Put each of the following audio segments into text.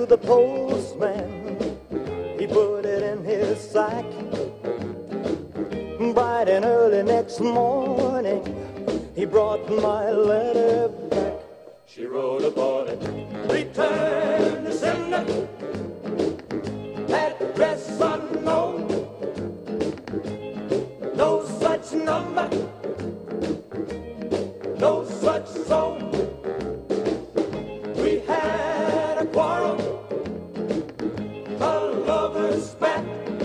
the postman. He put it in his sack. Bright and early next morning, he brought my letter back. She wrote upon it, return to sender, address unknown, no such number, no such zone. We had a quarrel, a lover's spat.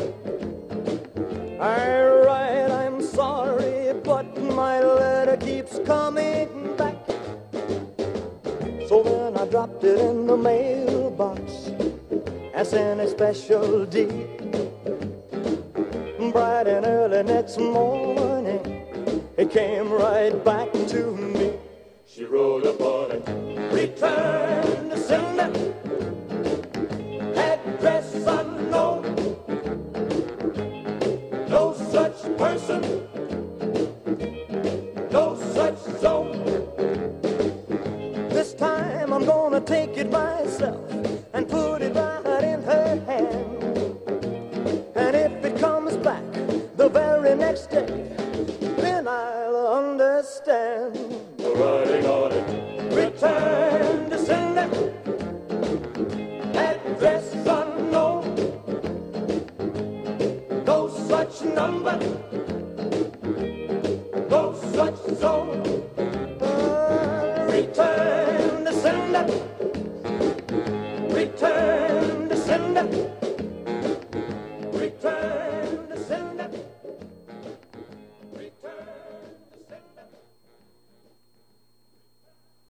I write, I'm sorry, but my letter keeps coming back. So then I dropped it in the mailbox and sent a special deed. Bright and early next morning, it came right back to me. She wrote upon it, return to sender, address unknown, no such person, no such zone. This time I'm gonna take it myself and put it right in her hand. And if it comes back the very next day, then I'll understand. The writing on it, return to sender, address unknown, no such number, no such zone. Return